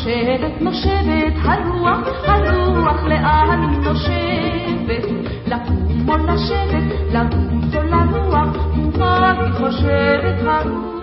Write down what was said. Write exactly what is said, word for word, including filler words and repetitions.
נושבת, נושבת הרוח, הרוח לאן נושבת? לקום או לשבת, לרוץ או לנוח, ומה היא חושבת הרוח?